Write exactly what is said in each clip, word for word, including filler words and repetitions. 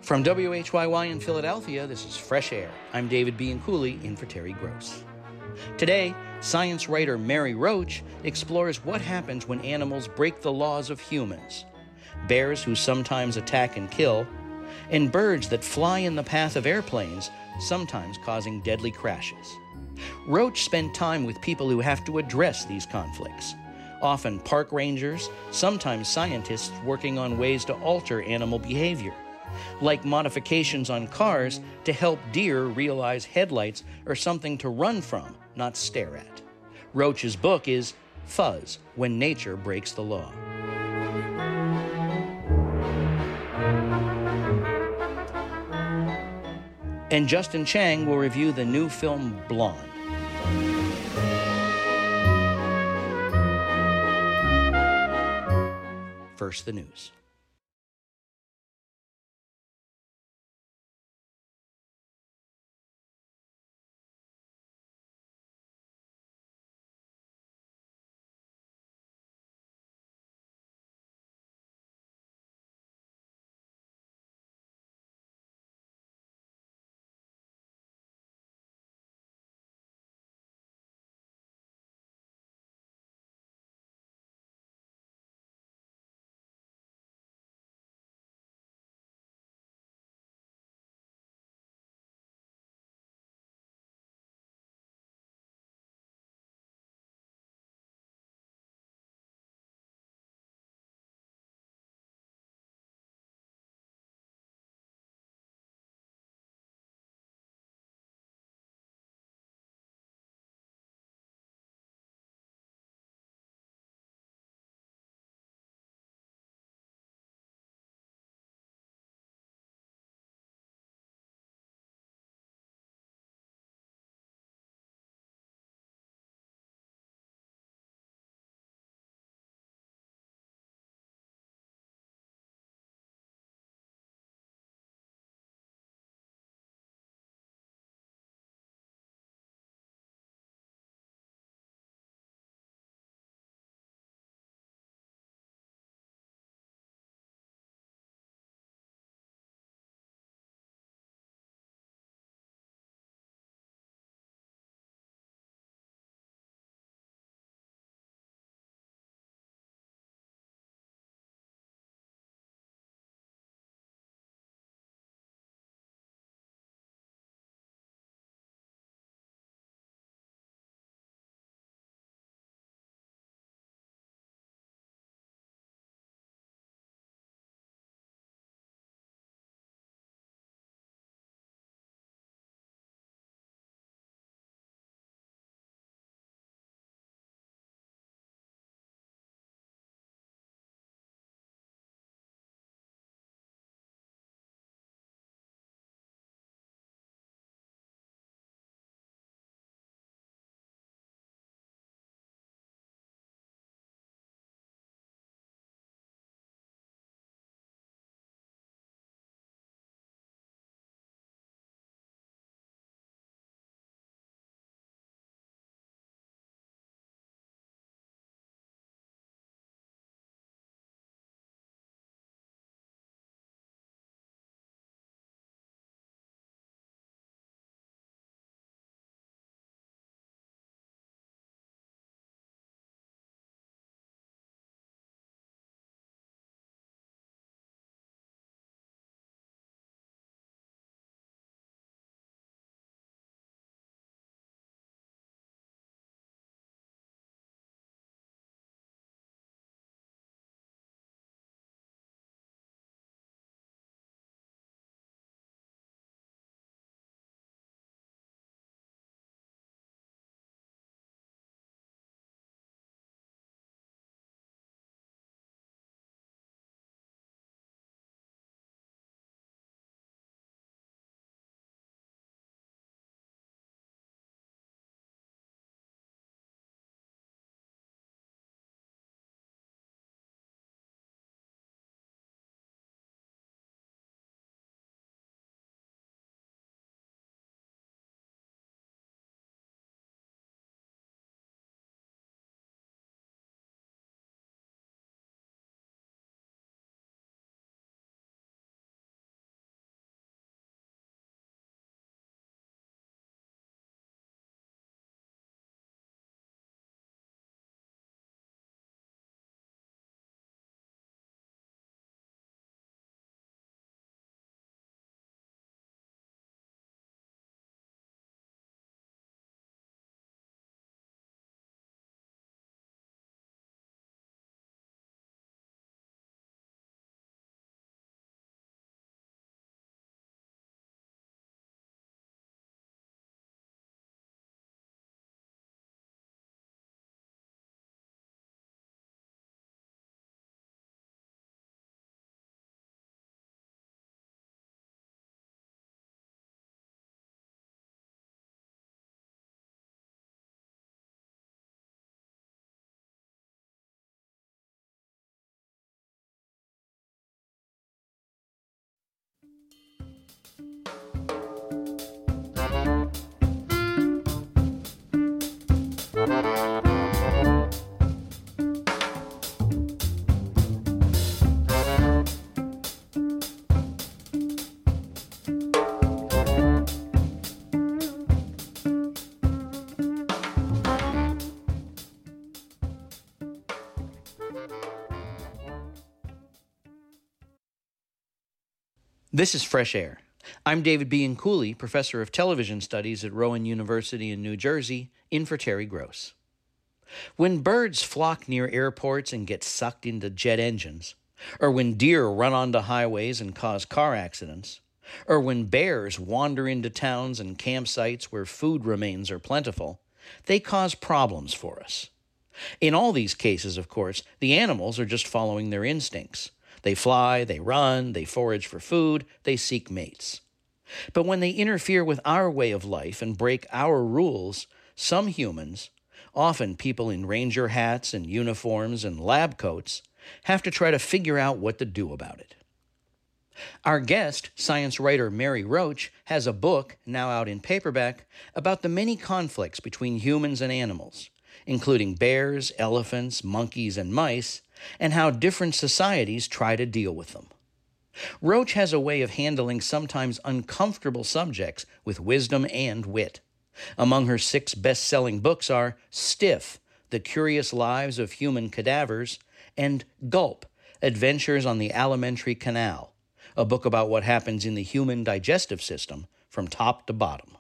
From W H Y Y in Philadelphia, this is Fresh Air. I'm David Bianculli, in for Terry Gross. Today, science writer Mary Roach explores what happens when animals break the laws of humans, bears who sometimes attack and kill, and birds that fly in the path of airplanes, sometimes causing deadly crashes. Roach spent time with people who have to address these conflicts, often park rangers, sometimes scientists working on ways to alter animal behavior, like modifications on cars to help deer realize headlights are something to run from, not stare at. Roach's book is Fuzz: When Nature Breaks the Law. And Justin Chang will review the new film Blonde. First, the news. This is Fresh Air. I'm David Bianculli, professor of television studies at Rowan University in New Jersey, in for Terry Gross. When birds flock near airports and get sucked into jet engines, or when deer run onto highways and cause car accidents, or when bears wander into towns and campsites where food remains are plentiful, they cause problems for us. In all these cases, of course, the animals are just following their instincts. They fly, they run, they forage for food, they seek mates. But when they interfere with our way of life and break our rules, some humans, often people in ranger hats and uniforms and lab coats, have to try to figure out what to do about it. Our guest, science writer Mary Roach, has a book, now out in paperback, about the many conflicts between humans and animals, including bears, elephants, monkeys, and mice, and how different societies try to deal with them. Roach has a way of handling sometimes uncomfortable subjects with wisdom and wit. Among her six best-selling books are Stiff, The Curious Lives of Human Cadavers, and Gulp, Adventures on the Alimentary Canal, a book about what happens in the human digestive system from top to bottom.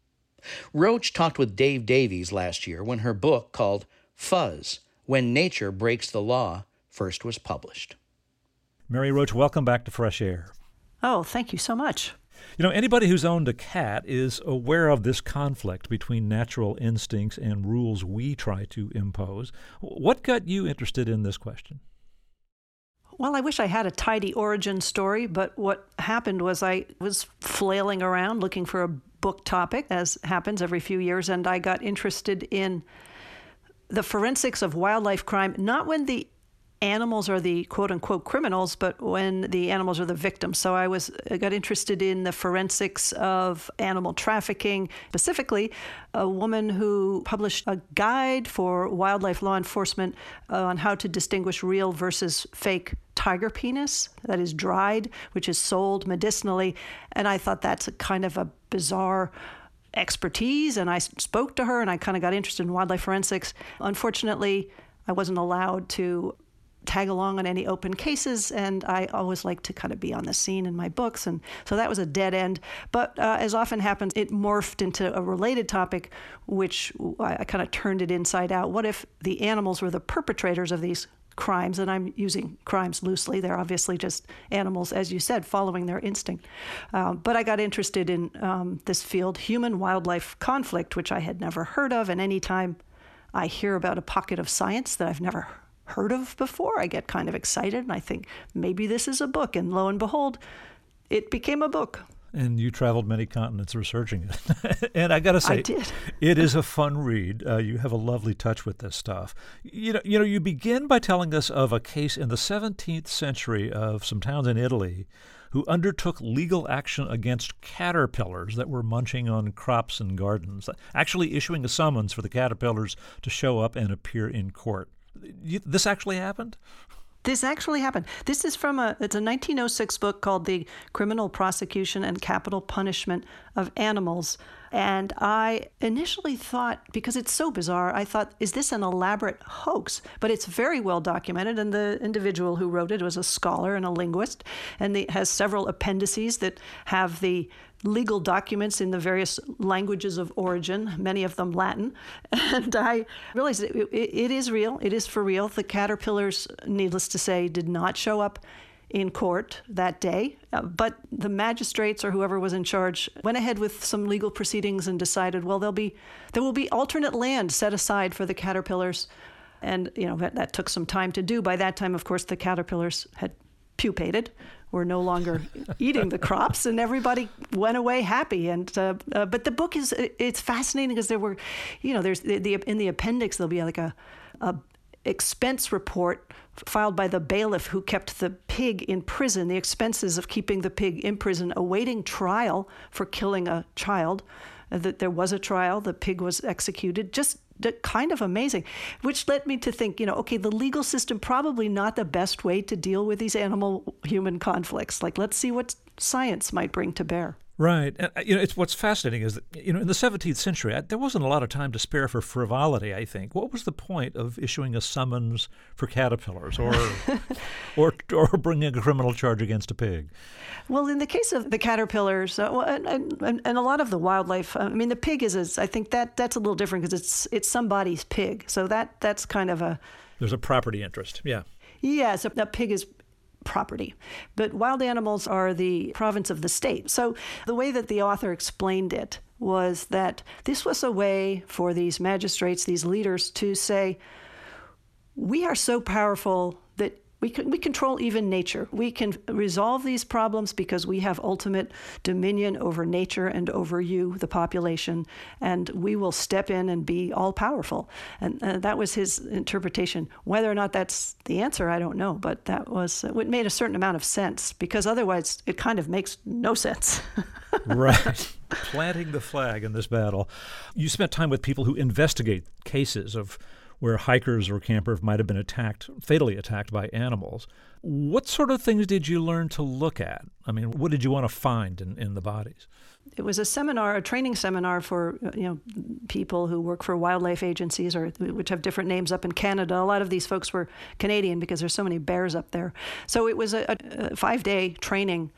Roach talked with Dave Davies last year when her book called Fuzz, When Nature Breaks the Law first was published. Mary Roach, welcome back to Fresh Air. Oh, thank you so much. You know, anybody who's owned a cat is aware of this conflict between natural instincts and rules we try to impose. What got you interested in this question? Well, I wish I had a tidy origin story, but what happened was I was flailing around looking for a book topic, as happens every few years, and I got interested in the forensics of wildlife crime, not when the animals are the quote-unquote criminals, but when the animals are the victims. So I was I got interested in the forensics of animal trafficking, specifically a woman who published a guide for wildlife law enforcement uh, on how to distinguish real versus fake tiger penis, that is dried, which is sold medicinally. And I thought that's a kind of a bizarre expertise, and I spoke to her, and I kind of got interested in wildlife forensics. Unfortunately, I wasn't allowed to tag along on any open cases, and I always like to kind of be on the scene in my books, and so that was a dead end. But uh, as often happens, it morphed into a related topic, which I, I kind of turned it inside out. What if the animals were the perpetrators of these crimes? And I'm using crimes loosely. They're obviously just animals, as you said, following their instinct. Um, but I got interested in um, this field, human-wildlife conflict, which I had never heard of, and anytime I hear about a pocket of science that I've never heard of before, I get kind of excited, and I think maybe this is a book, and lo and behold, it became a book. And you traveled many continents researching it. And I got to say, I did. It is a fun read. Uh, you have a lovely touch with this stuff. You know, you know, you begin by telling us of a case in the seventeenth century of some towns in Italy who undertook legal action against caterpillars that were munching on crops and gardens, actually issuing a summons for the caterpillars to show up and appear in court. You, this actually happened? This actually happened. This is from a, it's a nineteen oh six book called The Criminal Prosecution and Capital Punishment of Animals. And I initially thought, because it's so bizarre, I thought, is this an elaborate hoax? But it's very well documented, and the individual who wrote it was a scholar and a linguist, and it has several appendices that have the legal documents in the various languages of origin, many of them Latin. And I realized it, it, it is real. It is for real. The caterpillars, needless to say, did not show up in court that day, uh, but the magistrates or whoever was in charge went ahead with some legal proceedings and decided, well, there'll be there will be alternate land set aside for the caterpillars, and you know that, that took some time to do. By that time, of course, the caterpillars had pupated, were no longer eating the crops, and everybody went away happy. And uh, uh, but the book is it's fascinating because there were, you know, there's the, the in the appendix there'll be like a. a expense report filed by the bailiff who kept the pig in prison, the expenses of keeping the pig in prison, awaiting trial for killing a child. That there was a trial, the pig was executed, just kind of amazing, which led me to think, you know, okay, the legal system probably not the best way to deal with these animal-human conflicts. Like, let's see what science might bring to bear. Right. And, you know, it's what's fascinating is that, you know, in the seventeenth century, I, there wasn't a lot of time to spare for frivolity, I think. What was the point of issuing a summons for caterpillars or or, or bringing a criminal charge against a pig? Well, in the case of the caterpillars, uh, and, and, and a lot of the wildlife, I mean, the pig is, a, I think that that's a little different because it's it's somebody's pig. So that that's kind of a... There's a property interest, yeah. Yeah, so that pig is property. But wild animals are the province of the state. So the way that the author explained it was that this was a way for these magistrates, these leaders, to say, we are so powerful that we can, we control even nature. We can resolve these problems because we have ultimate dominion over nature and over you, the population, and we will step in and be all-powerful. And uh, that was his interpretation. Whether or not that's the answer, I don't know, but that was it made a certain amount of sense, because otherwise it kind of makes no sense. Right. Planting the flag in this battle. You spent time with people who investigate cases of where hikers or campers might have been attacked, fatally attacked by animals. What sort of things did you learn to look at? I mean, what did you want to find in, in the bodies? It was a seminar, a training seminar for you know people who work for wildlife agencies, or which have different names up in Canada. A lot of these folks were Canadian because there's so many bears up there. So it was a, a five-day training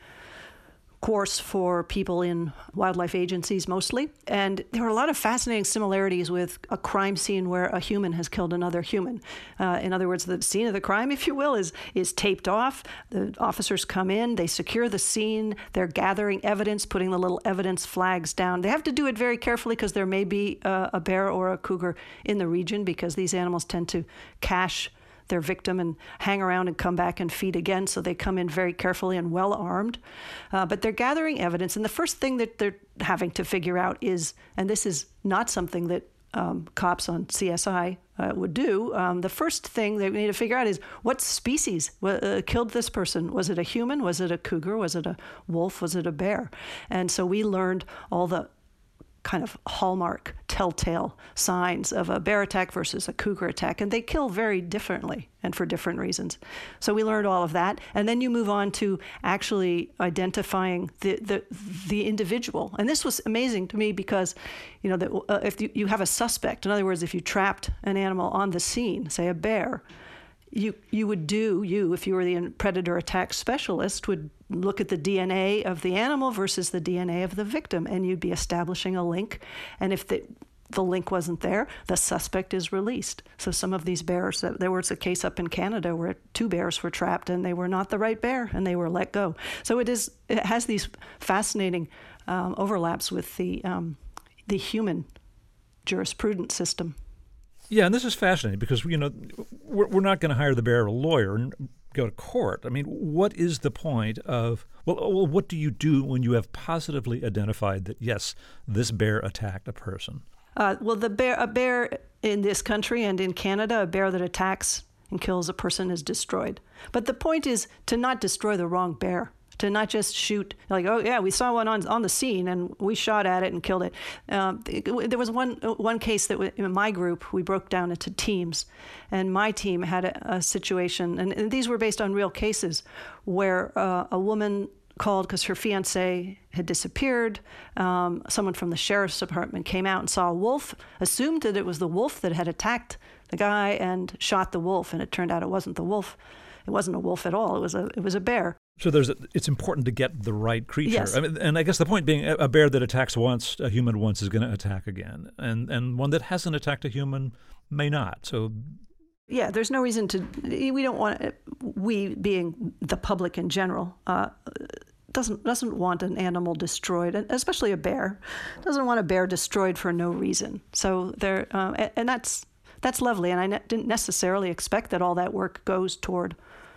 course for people in wildlife agencies mostly. And there were a lot of fascinating similarities with a crime scene where a human has killed another human. Uh, in other words, the scene of the crime, if you will, is is taped off. The officers come in, they secure the scene, they're gathering evidence, putting the little evidence flags down. They have to do it very carefully because there may be a, a bear or a cougar in the region, because these animals tend to cache their victim and hang around and come back and feed again. So they come in very carefully and well armed. Uh, but they're gathering evidence. And the first thing that they're having to figure out is, and this is not something that um, cops on C S I uh, would do, um, the first thing they need to figure out is what species uh, killed this person. Was it a human? Was it a cougar? Was it a wolf? Was it a bear? And so we learned all the kind of hallmark telltale signs of a bear attack versus a cougar attack, and they kill very differently and for different reasons. So we learned all of that, and then you move on to actually identifying the the, the individual. And this was amazing to me because, you know, that uh, if you, you have a suspect, in other words, if you trapped an animal on the scene, say a bear, you you would do, you, if you were the predator attack specialist, would look at the D N A of the animal versus the D N A of the victim, and you'd be establishing a link. And if the the link wasn't there, the suspect is released. So some of these bears, there was a case up in Canada where two bears were trapped and they were not the right bear and they were let go. So it is it has these fascinating um, overlaps with the um, the human jurisprudence system. Yeah, and this is fascinating because, you know, we're, we're not going to hire the bear or a lawyer and go to court. I mean, what is the point of, well, well, what do you do when you have positively identified that, yes, this bear attacked a person? Uh, well, the bear, a bear in this country and in Canada, a bear that attacks and kills a person is destroyed. But the point is to not destroy the wrong bear, to not just shoot, like, oh, yeah, we saw one on on the scene and we shot at it and killed it. Um, there was one one case that in my group, we broke down into teams. And my team had a, a situation, and, and these were based on real cases, where uh, a woman called because her fiancé had disappeared. Um, someone from the sheriff's department came out and saw a wolf, assumed that it was the wolf that had attacked the guy and shot the wolf. And it turned out it wasn't the wolf. It wasn't a wolf at all. It was a it was a bear. So there's a, it's important to get the right creature. Yes. I mean, and I guess the point being, a bear that attacks once, a human once, is going to attack again. And and one that hasn't attacked a human may not. So yeah, there's no reason to, we don't want, we being the public in general, uh, doesn't doesn't want an animal destroyed, especially a bear. Doesn't want a bear destroyed for no reason. So there, uh, and, and that's that's lovely. And I ne- didn't necessarily expect that all that work goes toward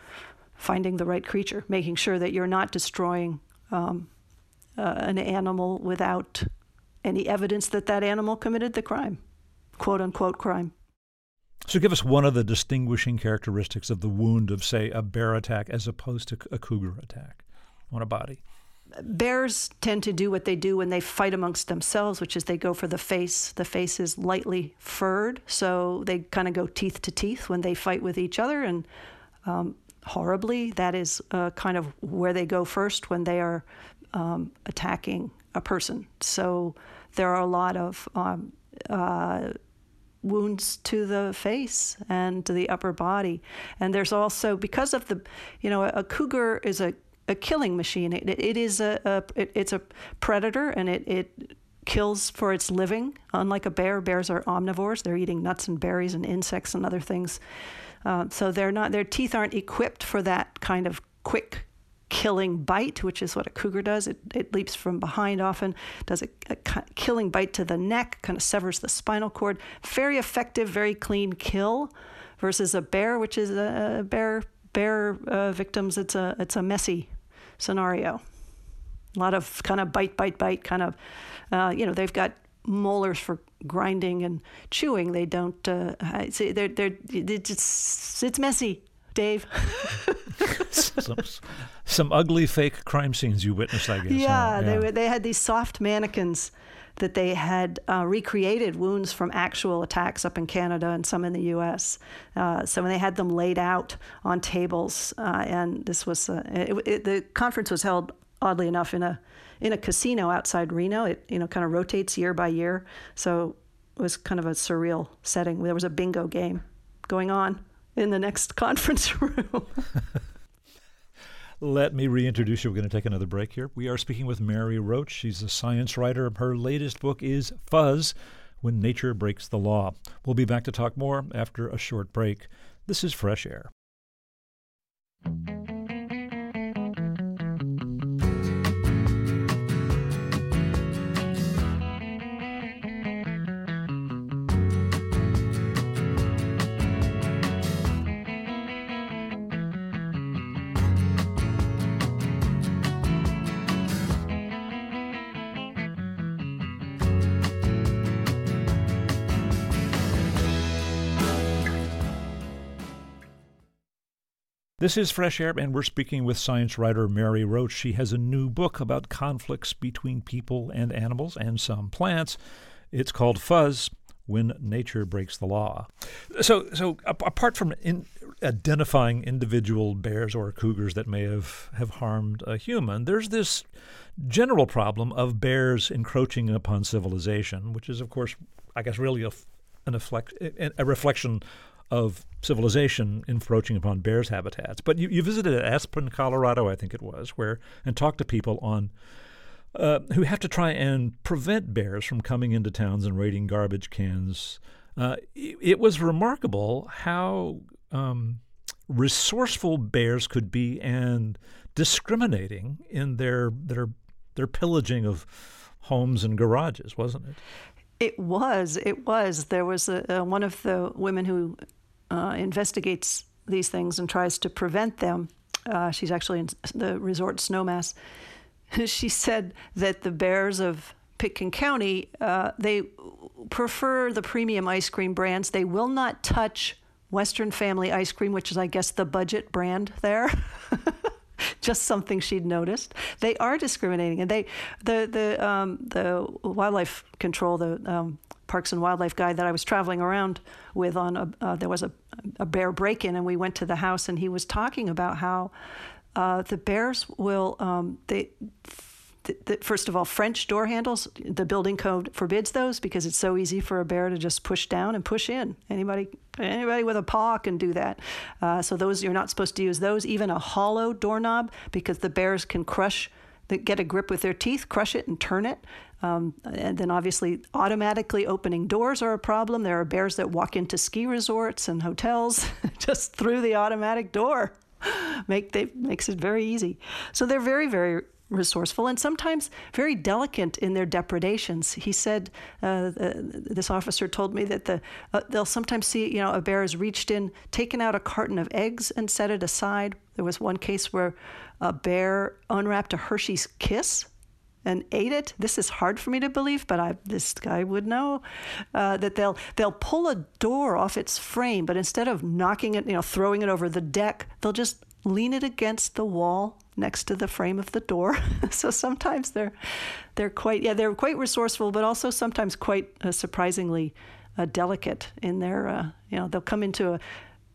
finding the right creature, making sure that you're not destroying um, uh, an animal without any evidence that that animal committed the crime, quote unquote crime. So give us one of the distinguishing characteristics of the wound of, say, a bear attack as opposed to a cougar attack on a body. Bears tend to do what they do when they fight amongst themselves, which is they go for the face. The face is lightly furred, so they kind of go teeth to teeth when they fight with each other. And um, horribly, that is uh, kind of where they go first when they are um, attacking a person. So there are a lot of um, uh, wounds to the face and to the upper body. And there's also, because of the, you know, a cougar is a a killing machine. It, it is a, a it, it's a predator, and it, it kills for its living. Unlike a bear, bears are omnivores. They're eating nuts and berries and insects and other things. Uh, so they're not, their teeth aren't equipped for that kind of quick killing bite, which is what a cougar does. It, it leaps from behind often, does a, a killing bite to the neck, kind of severs the spinal cord. Very effective, very clean kill, versus a bear, which is a, a bear bear uh, victims. It's a it's a messy scenario. A lot of kind of bite, bite, bite, kind of, uh, you know, they've got molars for grinding and chewing. They don't, uh, see, they're, they're, it's, it's messy, Dave. some, some ugly fake crime scenes you witnessed, I guess. Yeah, huh? they yeah. were, they had these soft mannequins that they had uh, recreated wounds from actual attacks up in Canada and some in the U S. Uh, so when they had them laid out on tables, uh, and this was uh, it, it, the conference was held, oddly enough, in a in a casino outside Reno. It you know kind of rotates year by year, so it was kind of a surreal setting. There was a bingo game going on in the next conference room. Let me reintroduce you. We're going to take another break here. We are speaking with Mary Roach. She's a science writer. Her latest book is Fuzz, When Nature Breaks the Law. We'll be back to talk more after a short break. This is Fresh Air. This is Fresh Air, and we're speaking with science writer Mary Roach. She has a new book about conflicts between people and animals and some plants. It's called Fuzz, When Nature Breaks the Law. So, so apart from in identifying individual bears or cougars that may have, have harmed a human, there's this general problem of bears encroaching upon civilization, which is, of course, I guess, really a, an efflect, a reflection of civilization encroaching upon bears' habitats. But you, you visited Aspen, Colorado, I think it was, where and talked to people on uh, who have to try and prevent bears from coming into towns and raiding garbage cans. Uh, it, it was remarkable how um, resourceful bears could be and discriminating in their their their pillaging of homes and garages, wasn't it? It was. It was. There was a, a, one of the women who uh, investigates these things and tries to prevent them. Uh, she's actually in the resort Snowmass. She said that the bears of Pitkin County, uh, they prefer the premium ice cream brands. They will not touch Western Family ice cream, which is, I guess, the budget brand there. Just something she'd noticed. They are discriminating, and they, the the um, the wildlife control, the um, Parks and Wildlife guy that I was traveling around with on a, uh, there was a, a bear break-in, and we went to the house, and he was talking about how uh, the bears will um, they. The, the, first of all, French door handles, the building code forbids those because it's so easy for a bear to just push down and push in. Anybody anybody with a paw can do that. Uh, so those, you're not supposed to use those. Even a hollow doorknob, because the bears can crush, they get a grip with their teeth, crush it and turn it. Um, and then obviously automatically opening doors are a problem. There are bears that walk into ski resorts and hotels just through the automatic door. Make they makes it very easy. So they're very, very resourceful and sometimes very delicate in their depredations. He said, uh, uh, this officer told me that the uh, they'll sometimes see, you know, a bear has reached in, taken out a carton of eggs and set it aside. There was one case where a bear unwrapped a Hershey's Kiss and ate it. This is hard for me to believe, but I, this guy would know uh, that they'll they'll pull a door off its frame, but instead of knocking it, you know, throwing it over the deck, they'll just lean it against the wall next to the frame of the door. So sometimes they're they're quite yeah they're quite resourceful, but also sometimes quite uh, surprisingly uh, delicate in their uh, you know they'll come into a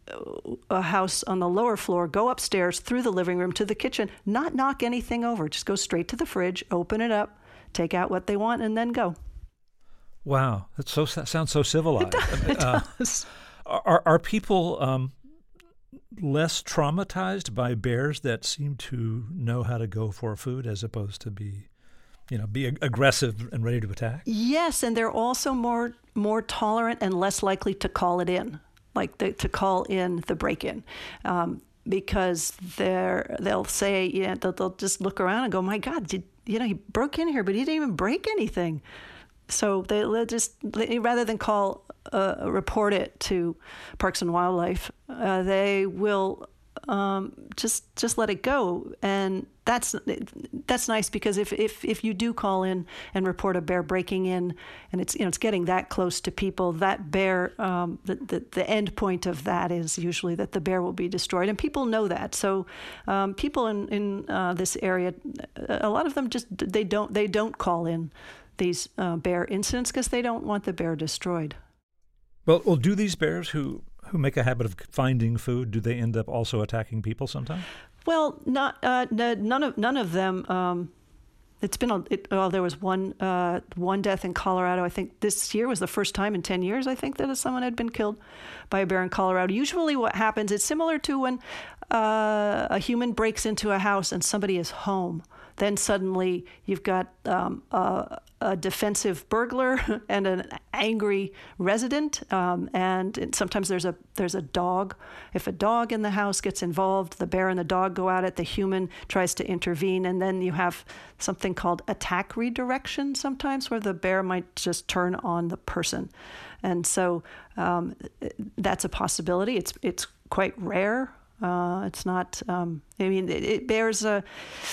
a house on the lower floor, go upstairs through the living room to the kitchen, not knock anything over, just go straight to the fridge, open it up, take out what they want, and then go. Wow, that so that sounds so civilized. It does. It uh, does. Are are people um, less traumatized by bears that seem to know how to go for food as opposed to be, you know, be ag- aggressive and ready to attack? Yes, and they're also more more tolerant and less likely to call it in. Like the, to call in the break-in, um, because they're they'll say, yeah, they'll, they'll just look around and go, my God, did, you know, he broke in here, but he didn't even break anything. So they, they'll just they, rather than call uh, report it to Parks and Wildlife, uh, they will um, just just let it go, and that's that's nice because if, if if you do call in and report a bear breaking in, and it's you know it's getting that close to people, that bear um, the, the the end point of that is usually that the bear will be destroyed, and people know that. So um, people in in uh, this area, a lot of them just they don't they don't call in these uh, bear incidents because they don't want the bear destroyed. Well, well, do these bears who who make a habit of finding food, do they end up also attacking people sometimes? Well, not uh, n- none of none of them. Um, it's been a, it, well, there was one uh, one death in Colorado. I think this year was the first time in ten years. I think that someone had been killed by a bear in Colorado. Usually, what happens? It's similar to when uh, a human breaks into a house and somebody is home. Then suddenly you've got um, a, a defensive burglar and an angry resident, um, and it, sometimes there's a there's a dog. If a dog in the house gets involved, the bear and the dog go at it. The human tries to intervene, and then you have something called attack redirection. Sometimes where the bear might just turn on the person, and so um, that's a possibility. It's it's quite rare. Uh, it's not. Um, I mean, it, it bears a.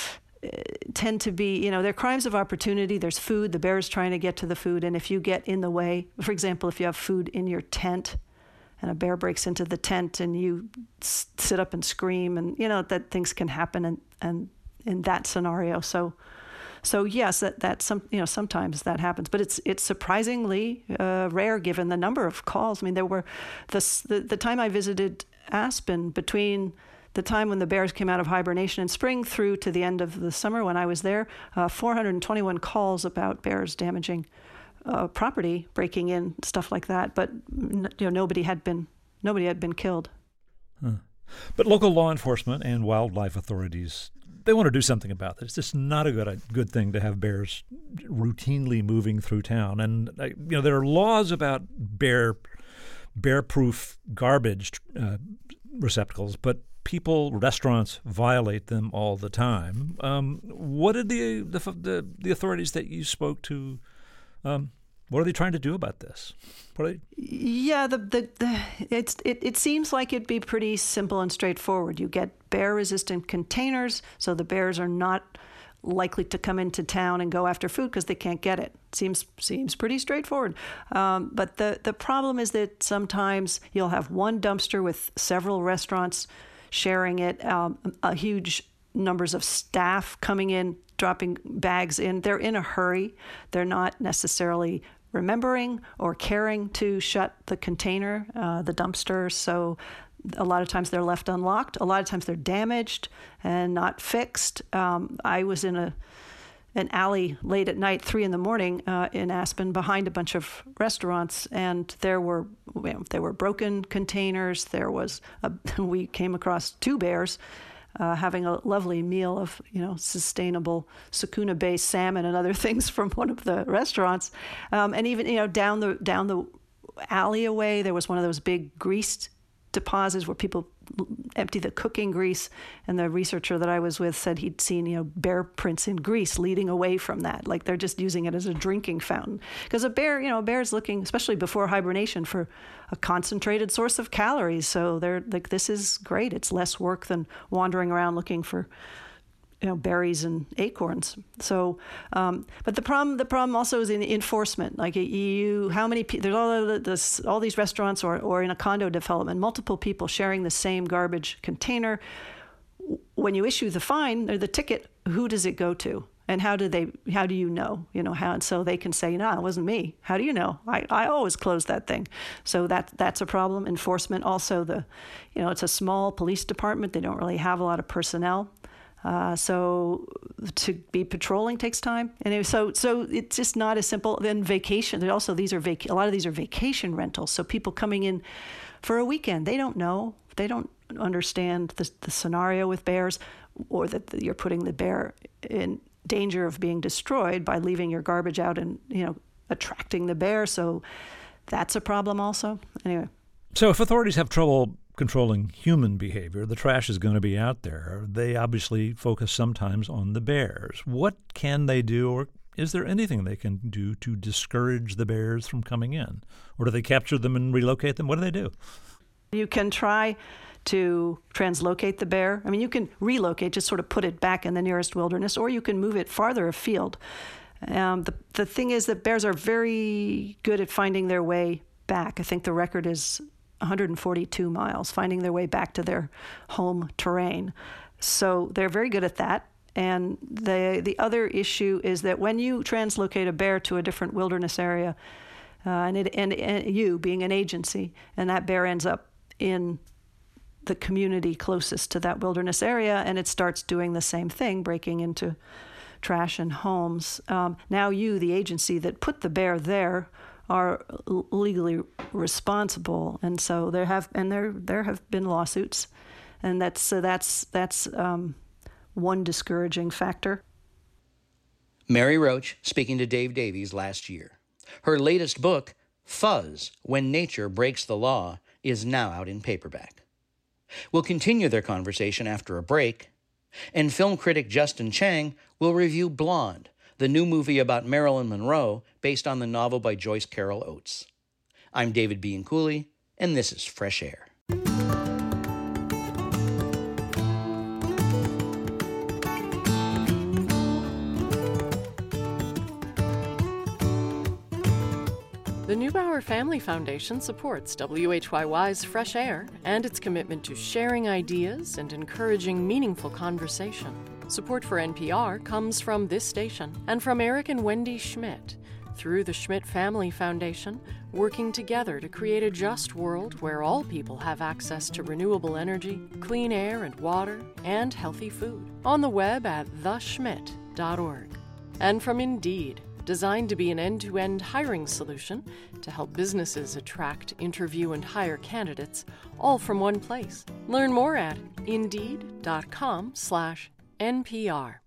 tend to be, you know, they're crimes of opportunity. There's food. The bear is trying to get to the food. And if you get in the way, for example, if you have food in your tent and a bear breaks into the tent and you s- sit up and scream and, you know, that things can happen and, and in that scenario. So, so yes, that, that some, you know, sometimes that happens, but it's, it's surprisingly uh, rare given the number of calls. I mean, there were the, the, the time I visited Aspen between the time when the bears came out of hibernation in spring through to the end of the summer when I was there, uh, four hundred twenty-one calls about bears damaging uh, property, breaking in, stuff like that. But you know, nobody had been nobody had been killed. Huh. But local law enforcement and wildlife authorities, they want to do something about this. It's just not a good a good thing to have bears routinely moving through town. And uh, you know, there are laws about bear bear-proof garbage uh, receptacles, but people, restaurants violate them all the time. Um, what did the, the the the authorities that you spoke to? Um, what are they trying to do about this? What are they... Yeah, the the, the it's it, it seems like it'd be pretty simple and straightforward. You get bear-resistant containers, so the bears are not likely to come into town and go after food because they can't get it. Seems seems pretty straightforward. Um, but the the problem is that sometimes you'll have one dumpster with several restaurants sharing it, um, a huge numbers of staff coming in, dropping bags in. They're in a hurry. They're not necessarily remembering or caring to shut the container, uh, the dumpster. So a lot of times they're left unlocked. A lot of times they're damaged and not fixed. Um, I was in a an alley late at night, three in the morning, uh, in Aspen, behind a bunch of restaurants, and there were you know, there were broken containers. There was a, we came across two bears uh, having a lovely meal of you know sustainable Sakuna Bay salmon and other things from one of the restaurants, um, and even you know down the down the alleyway there was one of those big grease deposits where people empty the cooking grease, and the researcher that I was with said he'd seen you know bear prints in grease leading away from that, like they're just using it as a drinking fountain. Because a bear, you know, a bear's looking, especially before hibernation, for a concentrated source of calories. So they're like, this is great. It's less work than wandering around looking for you know, berries and acorns. So, um, but the problem, the problem also is in enforcement. Like you, how many people, there's all of this, all these restaurants or, or in a condo development, multiple people sharing the same garbage container. When you issue the fine or the ticket, who does it go to? And how do they, how do you know, you know, how, and so they can say, no, it wasn't me. How do you know? I, I always close that thing. So that, that's a problem. Enforcement also, the, you know, it's a small police department. They don't really have a lot of personnel. Uh, so to be patrolling takes time. Anyway, so so it's just not as simple. Then vacation. There also these are vac- a lot of these are vacation rentals. So people coming in for a weekend, they don't know, they don't understand the, the scenario with bears, or that the, you're putting the bear in danger of being destroyed by leaving your garbage out and, you know, attracting the bear. So that's a problem also. Anyway. So if authorities have trouble controlling human behavior, the trash is going to be out there. They obviously focus sometimes on the bears. What can they do, or is there anything they can do to discourage the bears from coming in? Or do they capture them and relocate them? What do they do? You can try to translocate the bear. I mean, you can relocate, just sort of put it back in the nearest wilderness, or you can move it farther afield. Um, the, the thing is that bears are very good at finding their way back. I think the record is one hundred forty-two miles, finding their way back to their home terrain. So they're very good at that. And the the other issue is that when you translocate a bear to a different wilderness area, uh, and, it, and, and you being an agency, and that bear ends up in the community closest to that wilderness area, and it starts doing the same thing, breaking into trash and homes. Um, now you, the agency that put the bear there, are legally responsible, and so there have and there there have been lawsuits, and that's so that's that's um, one discouraging factor. Mary Roach speaking to Dave Davies last year. Her latest book, Fuzz: When Nature Breaks the Law, is now out in paperback. We'll continue their conversation after a break, and film critic Justin Chang will review Blonde, the new movie about Marilyn Monroe based on the novel by Joyce Carol Oates. I'm David Bianculli, and this is Fresh Air. The Neubauer Family Foundation supports W H Y Y's Fresh Air and its commitment to sharing ideas and encouraging meaningful conversation. Support for N P R comes from this station and from Eric and Wendy Schmidt through the Schmidt Family Foundation, working together to create a just world where all people have access to renewable energy, clean air and water, and healthy food. On the web at the schmidt dot org. And from Indeed, designed to be an end-to-end hiring solution to help businesses attract, interview, and hire candidates, all from one place. Learn more at indeed.com slash NPR.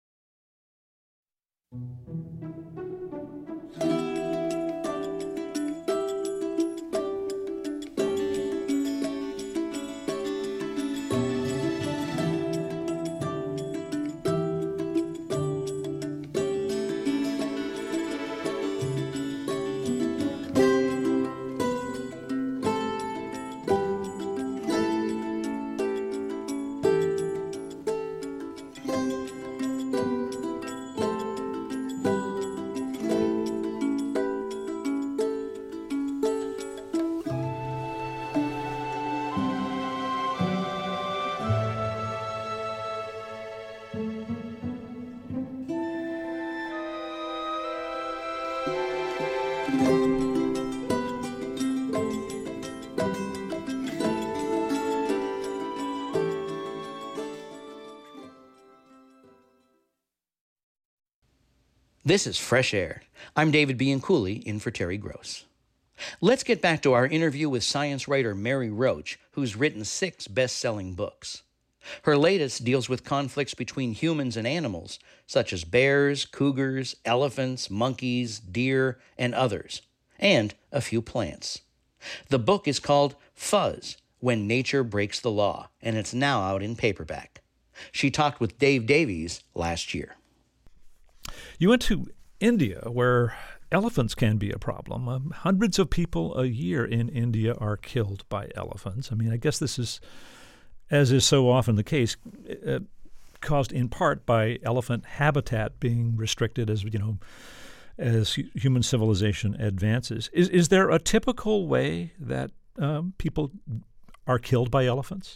This is Fresh Air. I'm David Bianculli, in for Terry Gross. Let's get back to our interview with science writer Mary Roach, who's written six best-selling books. Her latest deals with conflicts between humans and animals, such as bears, cougars, elephants, monkeys, deer, and others, and a few plants. The book is called Fuzz: When Nature Breaks the Law, and it's now out in paperback. She talked with Dave Davies last year. You went to India, where elephants can be a problem. Um, hundreds of people a year in India are killed by elephants. I mean, I guess this is, as is so often the case, uh, caused in part by elephant habitat being restricted as, you know, as human civilization advances. Is is there a typical way that um, people are killed by elephants?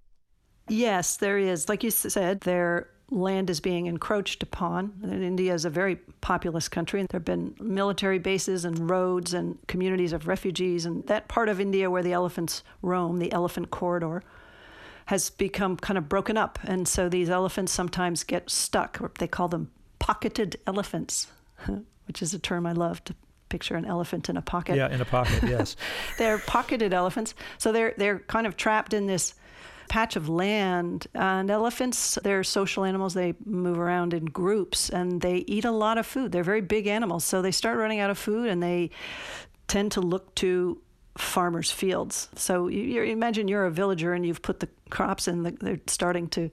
Yes, there is. Like you said, their land is being encroached upon. And India is a very populous country. There have been military bases and roads and communities of refugees. And that part of India where the elephants roam, the elephant corridor, has become kind of broken up. And so these elephants sometimes get stuck. Or they call them pocketed elephants, which is a term I love to picture an elephant in a pocket. Yeah, in a pocket, yes. They're pocketed elephants. So they're they're kind of trapped in this patch of land. And elephants, they're social animals. They move around in groups and they eat a lot of food. They're very big animals. So they start running out of food and they tend to look to farmers' fields. So you, you imagine you're a villager and you've put the crops in, the, they're starting to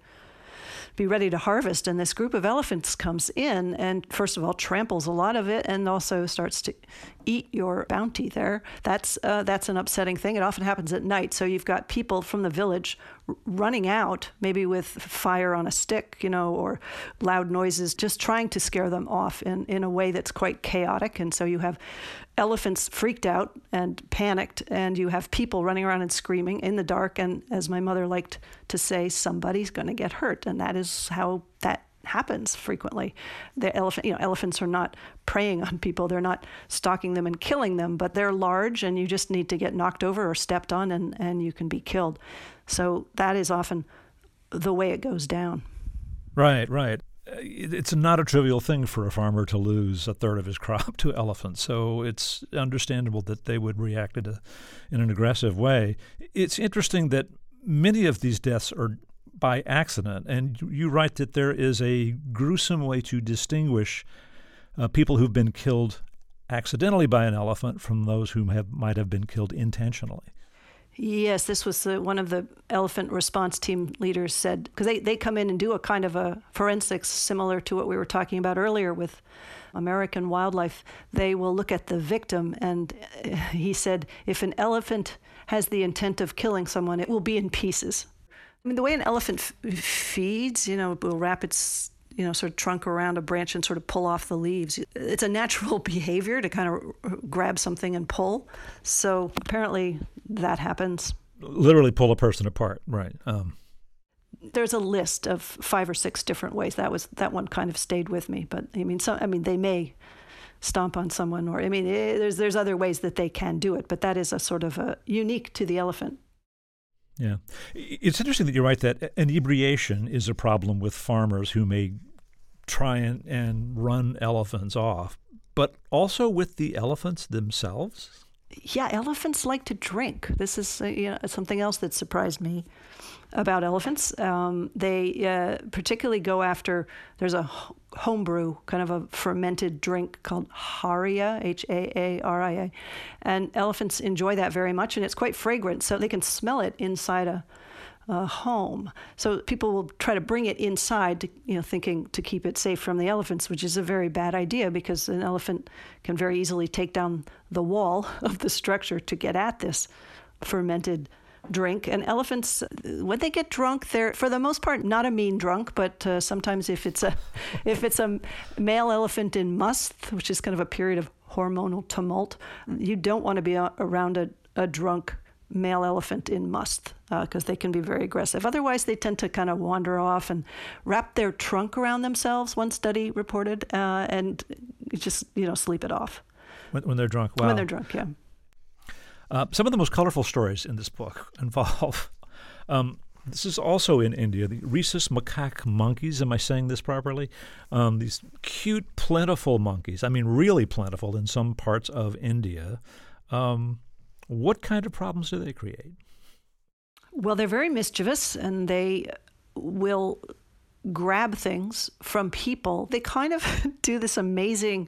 be ready to harvest, and this group of elephants comes in and first of all tramples a lot of it and also starts to eat your bounty there. That's uh, that's an upsetting thing. It often happens at night. So you've got people from the village r- running out, maybe with fire on a stick, you know, or loud noises, just trying to scare them off in, in a way that's quite chaotic. And so you have elephants freaked out and panicked, and you have people running around and screaming in the dark. And as my mother liked to say, somebody's going to get hurt. And that is how that happens frequently. The elephant, you know, elephants are not preying on people. They're not stalking them and killing them, but they're large and you just need to get knocked over or stepped on and, and you can be killed. So that is often the way it goes down. Right, right. It's not a trivial thing for a farmer to lose a third of his crop to elephants, so it's understandable that they would react in, a, in an aggressive way. It's interesting that many of these deaths are by accident, and you write that there is a gruesome way to distinguish uh, people who've been killed accidentally by an elephant from those who have might have been killed intentionally. Yes, this was uh, one of the elephant response team leaders said, because they, they come in and do a kind of a forensics similar to what we were talking about earlier with American wildlife. They will look at the victim, and he said, if an elephant has the intent of killing someone, it will be in pieces. I mean, the way an elephant f- feeds, you know, it will wrap its, you know, sort of trunk around a branch and sort of pull off the leaves. It's a natural behavior to kind of grab something and pull. So apparently that happens. Literally pull a person apart, right. Um. There's a list of five or six different ways. That was that one kind of stayed with me. But I mean, so I mean, they may stomp on someone, or I mean, eh, there's there's other ways that they can do it. But that is a sort of a unique to the elephant. Yeah. It's interesting that you write that inebriation is a problem with farmers who may try and, and run elephants off, but also with the elephants themselves? Yeah, elephants like to drink. This is uh, you know, something else that surprised me about elephants. Um, they uh, particularly go after, there's a homebrew, kind of a fermented drink called haria, H A A R I A. And elephants enjoy that very much, and it's quite fragrant, so they can smell it inside a, a home. So people will try to bring it inside, to, you know, thinking to keep it safe from the elephants, which is a very bad idea because an elephant can very easily take down the wall of the structure to get at this fermented drink. And elephants, when they get drunk, they're for the most part not a mean drunk, but uh, sometimes if it's a if it's a male elephant in musth, which is kind of a period of hormonal tumult, you don't want to be a, around a, a drunk male elephant in musth because uh, they can be very aggressive. Otherwise, they tend to kind of wander off and wrap their trunk around themselves, one study reported, uh, and just, you know, sleep it off. When, when they're drunk, wow. When they're drunk, yeah. Uh, some of the most colorful stories in this book involve, um, this is also in India, the rhesus macaque monkeys. Am I saying this properly? Um, these cute, plentiful monkeys. I mean, really plentiful in some parts of India. Um, what kind of problems do they create? Well, they're very mischievous, and they will grab things from people. They kind of do this amazing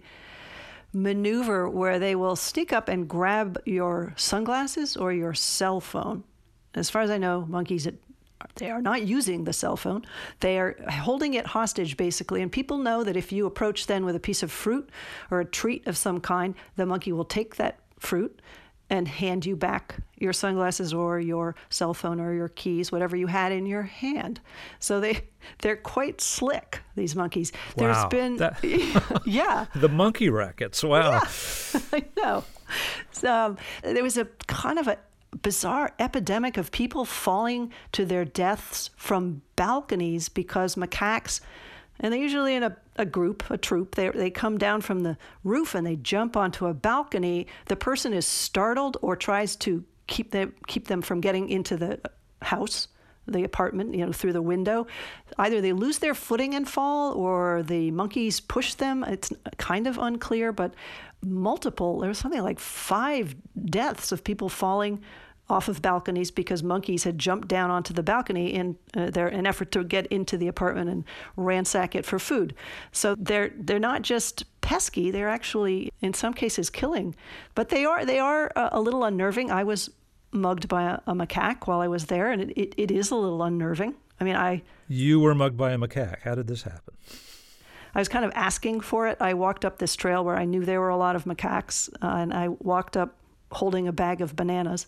maneuver where they will sneak up and grab your sunglasses or your cell phone. As far as I know, monkeys, they are not using the cell phone. They are holding it hostage, basically. And people know that if you approach then with a piece of fruit or a treat of some kind, the monkey will take that fruit and hand you back your sunglasses or your cell phone or your keys, whatever you had in your hand. So they, they're quite slick, these monkeys. Wow. There's been, that, yeah. The monkey rackets, wow. Yeah, I know. So, um, there was a kind of a bizarre epidemic of people falling to their deaths from balconies because macaques, and they're usually in a, a group, a troop, they, they come down from the roof and they jump onto a balcony. The person is startled or tries to keep them, keep them from getting into the house, the apartment, you know, through the window. Either they lose their footing and fall, or the monkeys push them. It's kind of unclear, but multiple, there was something like five deaths of people falling off of balconies because monkeys had jumped down onto the balcony in uh, their an effort to get into the apartment and ransack it for food. So they're they're not just pesky; they're actually, in some cases, killing. But they are they are a, a little unnerving. I was mugged by a, a macaque while I was there, and it, it, it is a little unnerving. I mean, I you were mugged by a macaque. How did this happen? I was kind of asking for it. I walked up this trail where I knew there were a lot of macaques, uh, and I walked up holding a bag of bananas.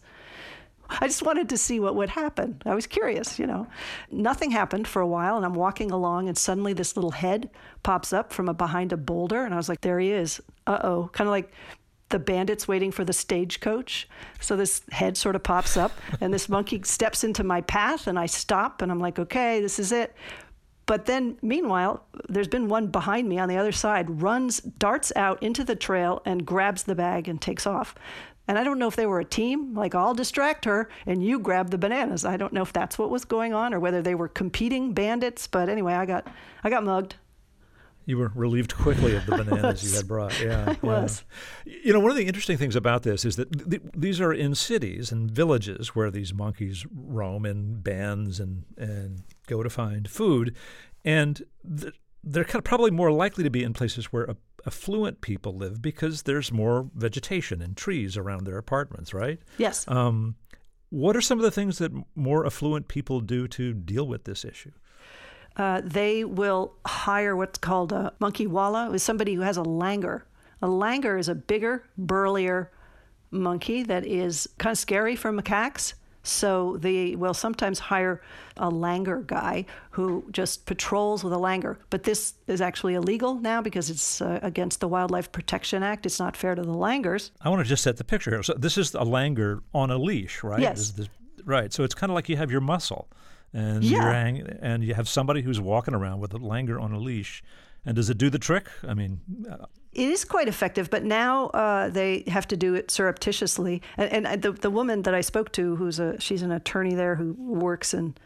I just wanted to see what would happen. I was curious, you know. Nothing happened for a while, and I'm walking along, and suddenly this little head pops up from a, behind a boulder, and I was like, there he is. Uh-oh. Kind of like the bandits waiting for the stagecoach. So this head sort of pops up, and this monkey steps into my path, and I stop, and I'm like, okay, this is it. But then, meanwhile, there's been one behind me on the other side, runs, darts out into the trail, and grabs the bag and takes off. And I don't know if they were a team, like, I'll distract her and you grab the bananas. I don't know if that's what was going on or whether they were competing bandits. But anyway, I got I got mugged. You were relieved quickly of the bananas you had brought. Yeah, I yeah. was. You know, one of the interesting things about this is that th- these are in cities and villages where these monkeys roam in bands and, and go to find food. And th- they're kind of probably more likely to be in places where a affluent people live because there's more vegetation and trees around their apartments, right? Yes. Um, what are some of the things that more affluent people do to deal with this issue? Uh, they will hire what's called a monkey walla, is somebody who has a langur. A langur is a bigger, burlier monkey that is kind of scary for macaques. So they will sometimes hire a langur guy who just patrols with a langur. But this is actually illegal now because it's uh, against the Wildlife Protection Act. It's not fair to the langurs. I want to just set the picture here. So this is a langur on a leash, right? Yes. This, this, right. So it's kind of like you have your muscle, and Yeah. you're hang, and you have somebody who's walking around with a langur on a leash. And does it do the trick? I mean, uh, it is quite effective, but now uh, they have to do it surreptitiously. And, and the the woman that I spoke to, who's a she's an attorney there who works in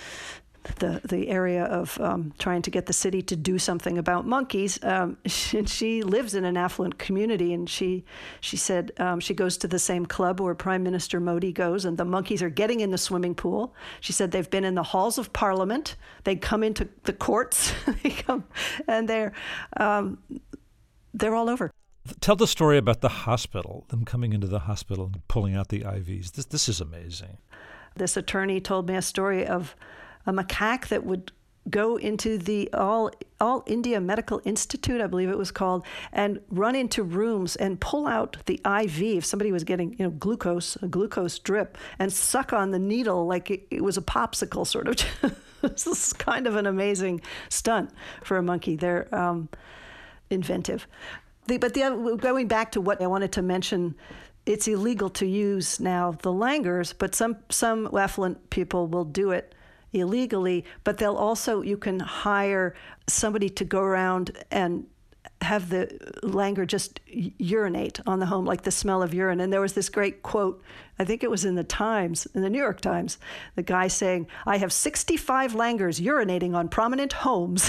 the the area of um, trying to get the city to do something about monkeys. Um, she, she lives in an affluent community, and she she said um, she goes to the same club where Prime Minister Modi goes, and the monkeys are getting in the swimming pool. She said they've been in the halls of Parliament. They come into the courts, they come, and they're um, they're all over. Tell the story about the hospital, them coming into the hospital and pulling out the I Vs. This this is amazing. This attorney told me a story of a macaque that would go into the All All India Medical Institute, I believe it was called, and run into rooms and pull out the I V if somebody was getting, you know, glucose, a glucose drip, and suck on the needle like it, it was a popsicle, sort of. This is kind of an amazing stunt for a monkey. They're um, inventive. The, but the, going back to what I wanted to mention, it's illegal to use now the langurs, but some some affluent people will do it illegally, but they'll also, you can hire somebody to go around and have the langur just urinate on the home, like the smell of urine. And there was this great quote, I think it was in the Times, in the New York Times, the guy saying, I have sixty-five langurs urinating on prominent homes.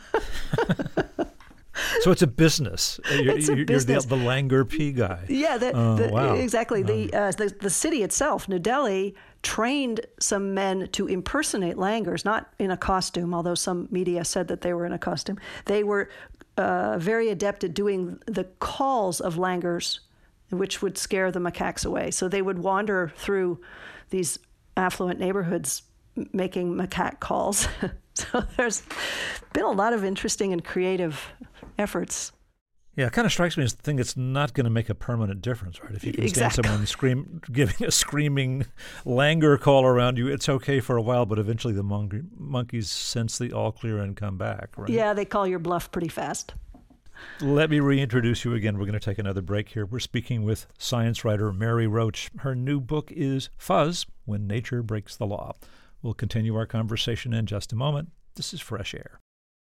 So it's a business. You're, It's a you're business. the, the langur P guy. Yeah, the, Oh, the, wow. exactly. Um, the, uh, the the city itself, New Delhi, trained some men to impersonate langurs, not in a costume, although some media said that they were in a costume. They were uh, very adept at doing the calls of langurs, which would scare the macaques away. So they would wander through these affluent neighborhoods m- making macaque calls. So there's been a lot of interesting and creative efforts. Yeah, it kind of strikes me as the thing that's not going to make a permanent difference, right? If you can stand Exactly. someone scream, giving a screaming languor call around you, it's okay for a while, but eventually the mon- monkeys sense the all clear and come back, right? Yeah, they call your bluff pretty fast. Let me reintroduce you again. We're going to take another break here. We're speaking with science writer Mary Roach. Her new book is Fuzz, When Nature Breaks the Law. We'll continue our conversation in just a moment. This is Fresh Air.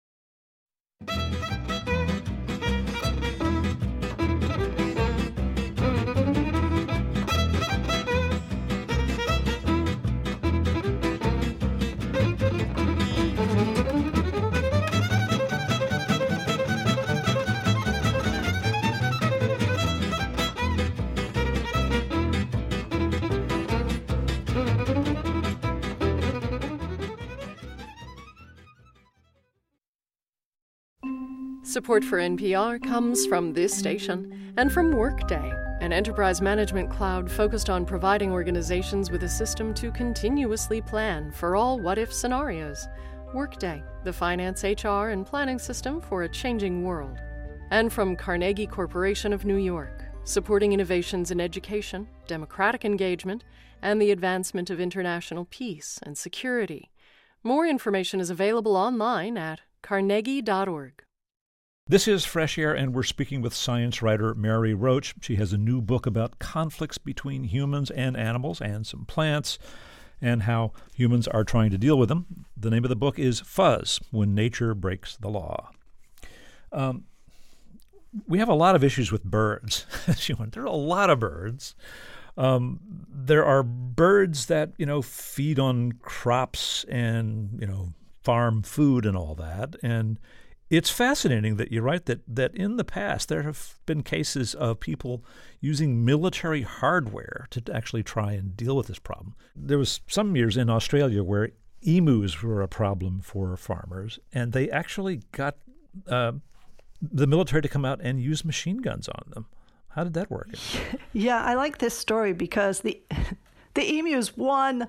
Support for N P R comes from this station and from Workday, an enterprise management cloud focused on providing organizations with a system to continuously plan for all what-if scenarios. Workday, the finance, H R, and planning system for a changing world. And from Carnegie Corporation of New York, supporting innovations in education, democratic engagement, and the advancement of international peace and security. More information is available online at carnegie dot org. This is Fresh Air, and we're speaking with science writer Mary Roach. She has a new book about conflicts between humans and animals and some plants and how humans are trying to deal with them. The name of the book is Fuzz, When Nature Breaks the Law. Um, we have a lot of issues with birds. There are a lot of birds. Um, there are birds that, you know, feed on crops and, you know, farm food and all that. And it's fascinating that you write that, that in the past there have been cases of people using military hardware to actually try and deal with this problem. There was some years in Australia where emus were a problem for farmers, and they actually got uh, the military to come out and use machine guns on them. How did that work? Yeah, I like this story because the the emus won.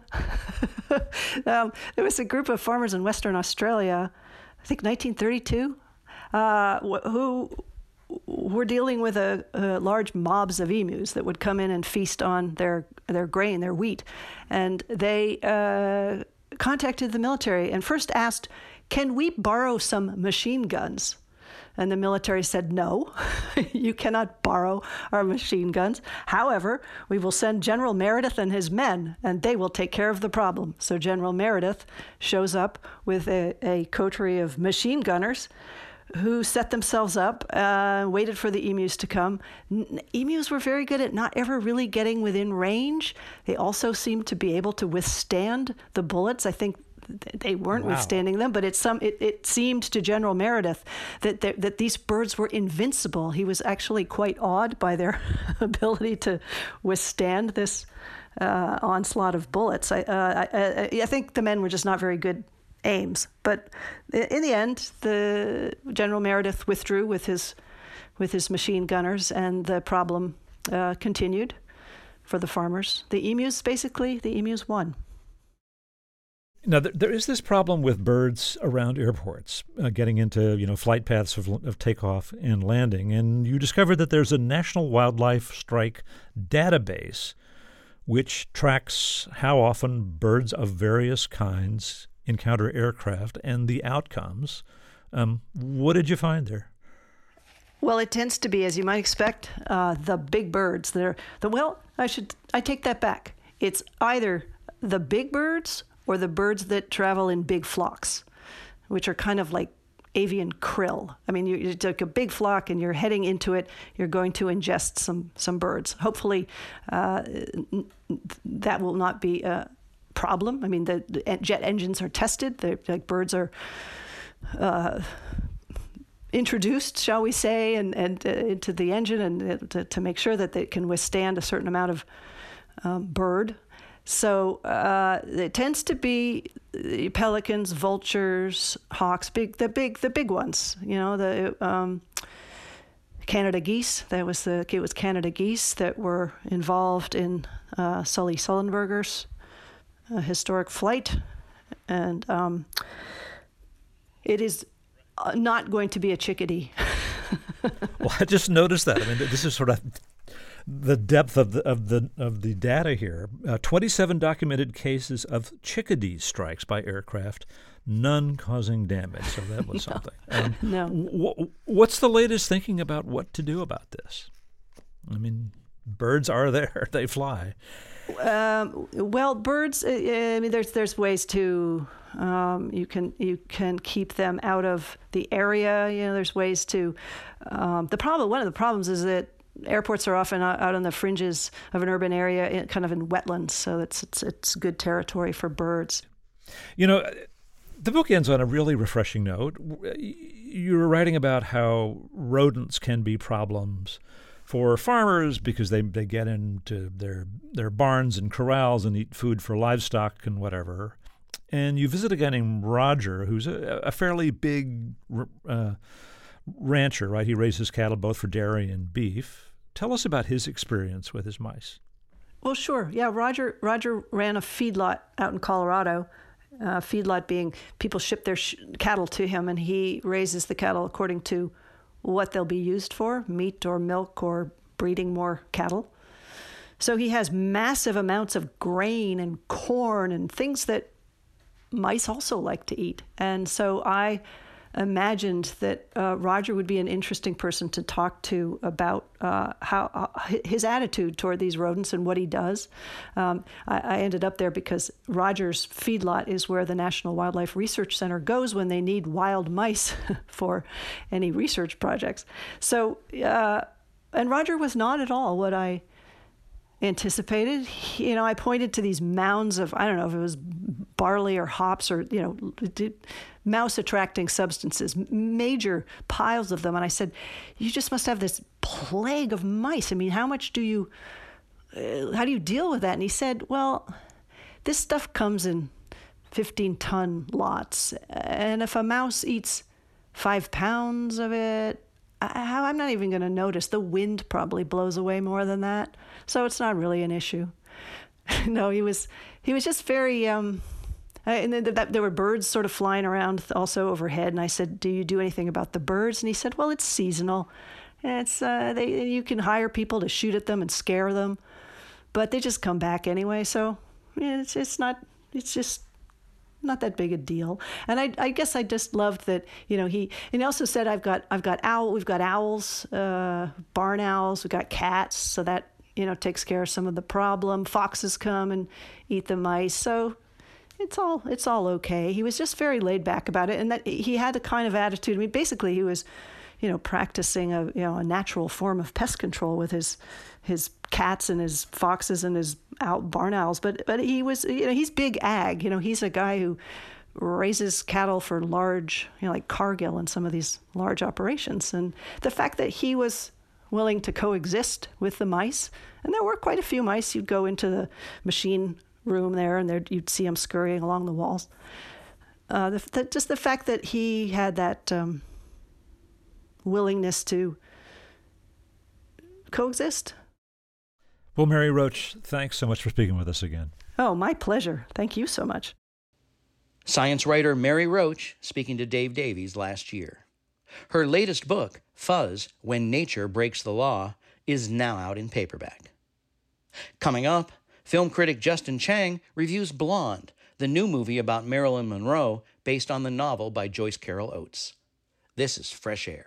um, there was a group of farmers in Western Australia, I think nineteen thirty-two, uh, who were dealing with a, a large mobs of emus that would come in and feast on their their grain, their wheat, and they uh, contacted the military and first asked, "Can we borrow some machine guns?" And the military said, "No, you cannot borrow our machine guns. However, we will send General Meredith and his men, and they will take care of the problem." So General Meredith shows up with a, a coterie of machine gunners who set themselves up, uh, waited for the emus to come. N- emus were very good at not ever really getting within range. They also seemed to be able to withstand the bullets. I think they weren't Wow. withstanding them, but it, some, it, it seemed to General Meredith that, that that these birds were invincible. He was actually quite awed by their ability to withstand this uh, onslaught of bullets. I, uh, I, I think the men were just not very good aims. But in the end, the General Meredith withdrew with his with his machine gunners, and the problem uh, continued for the farmers. The emus, basically, the emus won. Now, there, there is this problem with birds around airports, uh, getting into, you know, flight paths of, of takeoff and landing. And you discovered that there's a National Wildlife Strike database which tracks how often birds of various kinds encounter aircraft and the outcomes. Um, what did you find there? Well, it tends to be, as you might expect, uh, the big birds. They're the well. I should. I take that back. It's either the big birds or the birds that travel in big flocks, which are kind of like avian krill. I mean, you, you take a big flock and you're heading into it. You're going to ingest some some birds. Hopefully, uh, that will not be a problem. I mean, the, the jet engines are tested. They're, like birds are uh, introduced, shall we say, and, and uh, into the engine, and uh, to, to make sure that they can withstand a certain amount of um, bird. So uh, it tends to be pelicans, vultures, hawks, big the big the big ones. You know, the um, Canada geese. That was the it was Canada geese that were involved in uh, Sully Sullenberger's uh, historic flight, and um, it is not going to be a chickadee Well, I just noticed that. I mean, this is sort of the depth of the of the of the data here. Uh, twenty-seven documented cases of chickadee strikes by aircraft, none causing damage. So that was no. something. Um, no. W- what's the latest thinking about what to do about this? I mean, birds are there; they fly. Um, well, birds. I mean, there's there's ways to um, you can you can keep them out of the area. You know, there's ways to. Um, the problem. One of the problems is that airports are often out, out on the fringes of an urban area, in, kind of in wetlands. So it's it's it's good territory for birds. You know, the book ends on a really refreshing note. You were writing about how rodents can be problems for farmers because they, they get into their their barns and corrals and eat food for livestock and whatever. And you visit a guy named Roger, who's a, a fairly big uh, rancher, right? He raises cattle both for dairy and beef. Tell us about his experience with his mice. Well, sure. Yeah, Roger Roger ran a feedlot out in Colorado. Uh, feedlot being people ship their sh- cattle to him, and he raises the cattle according to what they'll be used for, meat or milk or breeding more cattle. So he has massive amounts of grain and corn and things that mice also like to eat. And so I imagined that uh, Roger would be an interesting person to talk to about uh, how uh, his attitude toward these rodents and what he does. Um, I, I ended up there because Roger's feedlot is where the National Wildlife Research Center goes when they need wild mice for any research projects. So, uh, and Roger was not at all what I anticipated. You know, I pointed to these mounds of, I don't know if it was barley or hops or, you know, mouse attracting substances, major piles of them. And I said, you just must have this plague of mice. I mean, how much do you, uh, how do you deal with that? And he said, well, this stuff comes in fifteen ton lots. And if a mouse eats five pounds of it, I, I'm not even going to notice. The wind probably blows away more than that. So it's not really an issue. No, he was, he was just very, um, and then th- there were birds sort of flying around also overhead. And I said, do you do anything about the birds? And he said, well, it's seasonal. It's uh, they you can hire people to shoot at them and scare them, but they just come back anyway. So yeah, it's it's not it's just not that big a deal. And I I guess I just loved that, you know, he and he also said I've got I've got owl we've got owls, uh, barn owls, we've got cats, so that, you know, takes care of some of the problem. Foxes come and eat the mice, so it's all it's all okay. He was just very laid back about it, and that he had a kind of attitude. I mean, basically, he was, you know, practicing a you know a natural form of pest control with his his cats and his foxes and his owl, barn owls. But but he was, you know, he's big ag. You know, he's a guy who raises cattle for large, you know, like Cargill and some of these large operations. And the fact that he was willing to coexist with the mice, and there were quite a few mice. You'd go into the machine room there, and there you'd see them scurrying along the walls. Uh, the, the, just the fact that he had that um, willingness to coexist. Well, Mary Roach, thanks so much for speaking with us again. Oh, my pleasure. Thank you so much. Science writer Mary Roach speaking to Dave Davies last year. Her latest book, Fuzz, When Nature Breaks the Law, is now out in paperback. Coming up, film critic Justin Chang reviews Blonde, the new movie about Marilyn Monroe based on the novel by Joyce Carol Oates. This is Fresh Air.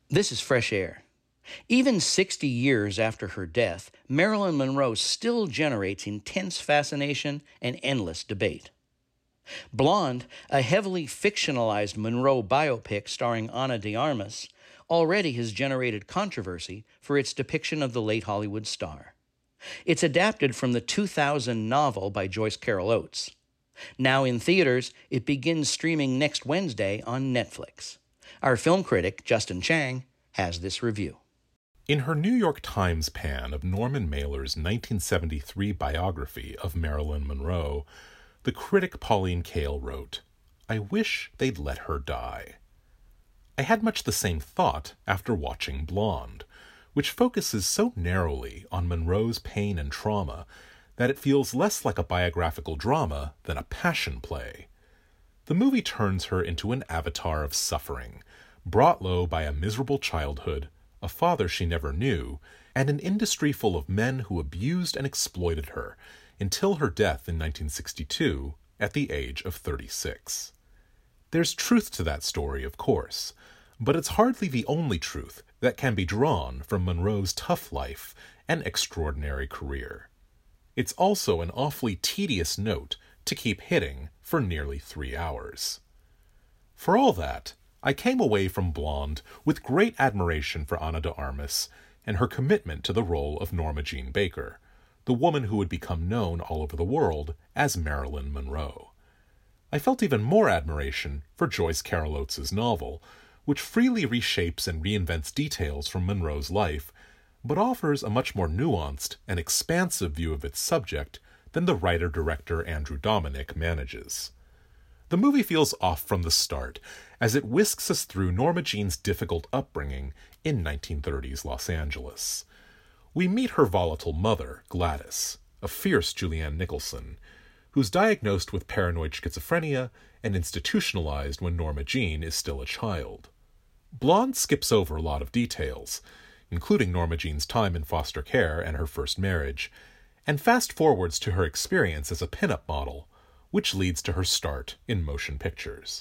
This is Fresh Air. Even sixty years after her death, Marilyn Monroe still generates intense fascination and endless debate. Blonde, a heavily fictionalized Monroe biopic starring Ana de Armas, already has generated controversy for its depiction of the late Hollywood star. It's adapted from the two thousand novel by Joyce Carol Oates. Now in theaters, it begins streaming next Wednesday on Netflix. Our film critic, Justin Chang, has this review. In her New York Times pan of Norman Mailer's nineteen seventy-three biography of Marilyn Monroe, the critic Pauline Kael wrote, "I wish they'd let her die." I had much the same thought after watching Blonde, which focuses so narrowly on Monroe's pain and trauma that it feels less like a biographical drama than a passion play. The movie turns her into an avatar of suffering, brought low by a miserable childhood, a father she never knew, and an industry full of men who abused and exploited her until her death in nineteen sixty-two at the age of thirty-six. There's truth to that story, of course, but it's hardly the only truth that can be drawn from Monroe's tough life and extraordinary career. It's also an awfully tedious note to keep hitting for nearly three hours. For all that, I came away from Blonde with great admiration for Ana de Armas and her commitment to the role of Norma Jean Baker, the woman who would become known all over the world as Marilyn Monroe. I felt even more admiration for Joyce Carol Oates' novel, which freely reshapes and reinvents details from Monroe's life, but offers a much more nuanced and expansive view of its subject than the writer-director Andrew Dominik manages. The movie feels off from the start, as it whisks us through Norma Jean's difficult upbringing in nineteen thirties Los Angeles. We meet her volatile mother, Gladys, a fierce Julianne Nicholson, who's diagnosed with paranoid schizophrenia and institutionalized when Norma Jean is still a child. Blonde skips over a lot of details, including Norma Jean's time in foster care and her first marriage, and fast-forwards to her experience as a pin-up model, which leads to her start in motion pictures.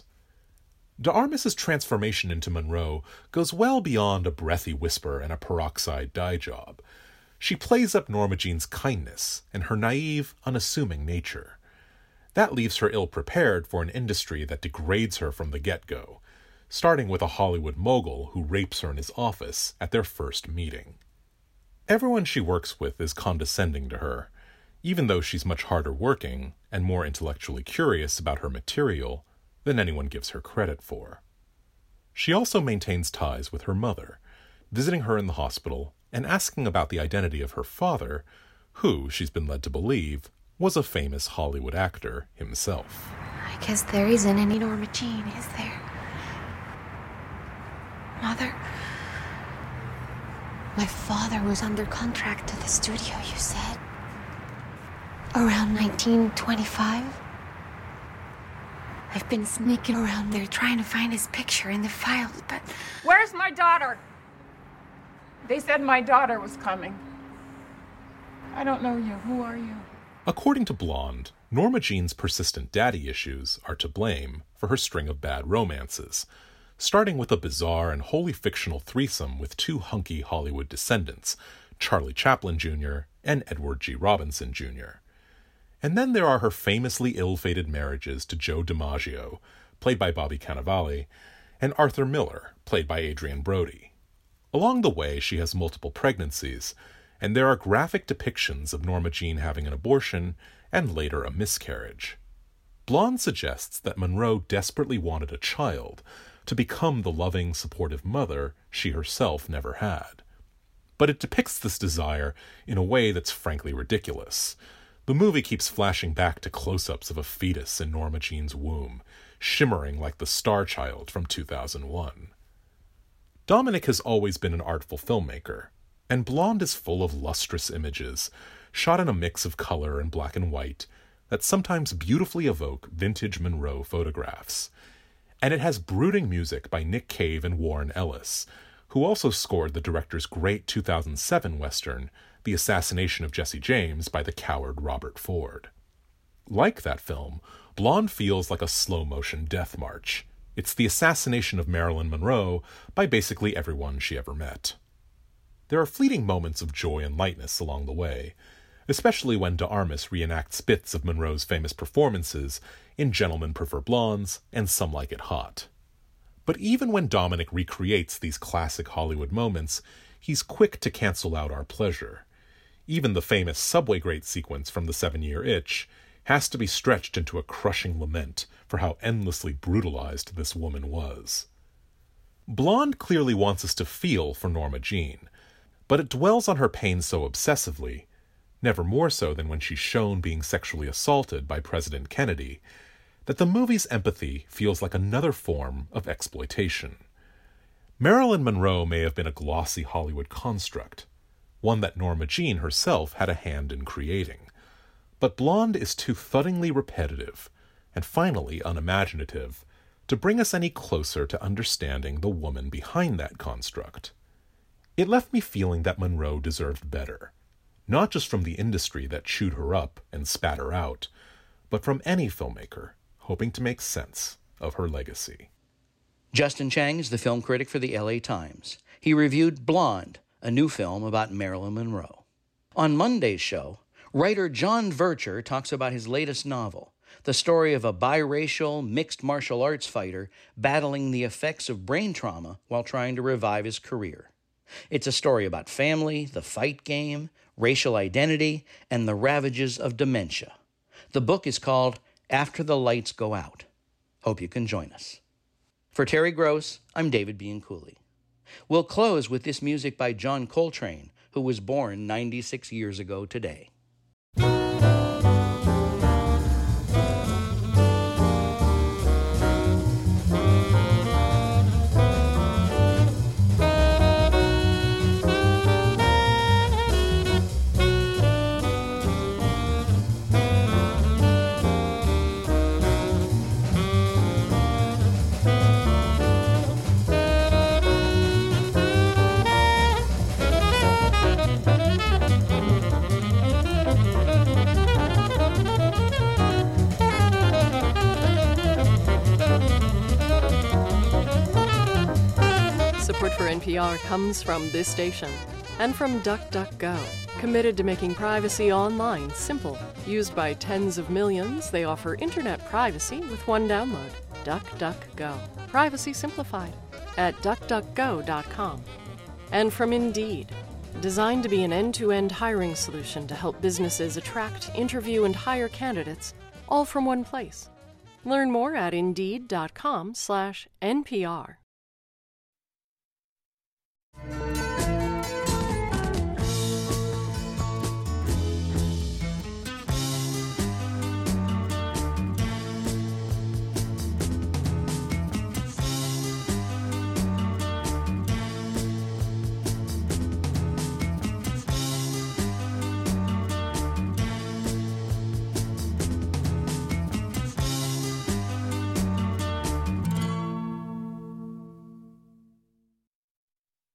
De Armas's transformation into Monroe goes well beyond a breathy whisper and a peroxide dye job. She plays up Norma Jean's kindness and her naive, unassuming nature. That leaves her ill-prepared for an industry that degrades her from the get-go, starting with a Hollywood mogul who rapes her in his office at their first meeting. Everyone she works with is condescending to her, even though she's much harder working and more intellectually curious about her material than anyone gives her credit for. She also maintains ties with her mother, visiting her in the hospital and asking about the identity of her father, who, she's been led to believe, was a famous Hollywood actor himself. I guess there isn't any Norma Jean, is there? Mother? My father was under contract to the studio, you said? Around nineteen twenty-five? I've been sneaking around there trying to find his picture in the files, but... Where's my daughter? They said my daughter was coming. I don't know you. Who are you? According to Blonde, Norma Jean's persistent daddy issues are to blame for her string of bad romances, starting with a bizarre and wholly fictional threesome with two hunky Hollywood descendants, Charlie Chaplin Junior and Edward G. Robinson Junior And then there are her famously ill-fated marriages to Joe DiMaggio, played by Bobby Cannavale, and Arthur Miller, played by Adrian Brody. Along the way, she has multiple pregnancies, and there are graphic depictions of Norma Jean having an abortion and later a miscarriage. Blonde suggests that Monroe desperately wanted a child to become the loving, supportive mother she herself never had. But it depicts this desire in a way that's frankly ridiculous. The movie keeps flashing back to close-ups of a fetus in Norma Jean's womb, shimmering like the Star Child from two thousand one. Dominik has always been an artful filmmaker, and Blonde is full of lustrous images, shot in a mix of color and black and white, that sometimes beautifully evoke vintage Monroe photographs. And it has brooding music by Nick Cave and Warren Ellis, who also scored the director's great two thousand seven Western, The Assassination of Jesse James by the coward Robert Ford. Like that film, Blonde feels like a slow-motion death march. It's the assassination of Marilyn Monroe by basically everyone she ever met. There are fleeting moments of joy and lightness along the way, especially when de Armas reenacts bits of Monroe's famous performances in Gentlemen Prefer Blondes and Some Like It Hot. But even when Dominic recreates these classic Hollywood moments, he's quick to cancel out our pleasure. Even the famous subway grate sequence from The Seven-Year Itch has to be stretched into a crushing lament for how endlessly brutalized this woman was. Blonde clearly wants us to feel for Norma Jean, but it dwells on her pain so obsessively, never more so than when she's shown being sexually assaulted by President Kennedy, that the movie's empathy feels like another form of exploitation. Marilyn Monroe may have been a glossy Hollywood construct, one that Norma Jean herself had a hand in creating, but Blonde is too thuddingly repetitive, and finally unimaginative, to bring us any closer to understanding the woman behind that construct. It left me feeling that Monroe deserved better, not just from the industry that chewed her up and spat her out, but from any filmmaker hoping to make sense of her legacy. Justin Chang is the film critic for the L A Times. He reviewed Blonde, a new film about Marilyn Monroe. On Monday's show, writer John Vercher talks about his latest novel, the story of a biracial, mixed martial arts fighter battling the effects of brain trauma while trying to revive his career. It's a story about family, the fight game, racial identity, and the ravages of dementia. The book is called After the Lights Go Out. Hope you can join us. For Terry Gross, I'm David Bianculli. We'll close with this music by John Coltrane, who was born ninety-six years ago today. Support for N P R comes from this station and from DuckDuckGo. Committed to making privacy online simple. Used by tens of millions, they offer internet privacy with one download. DuckDuckGo. Privacy simplified at duck duck go dot com. And from Indeed. Designed to be an end-to-end hiring solution to help businesses attract, interview, and hire candidates, all from one place. Learn more at indeed dot com slash N P R.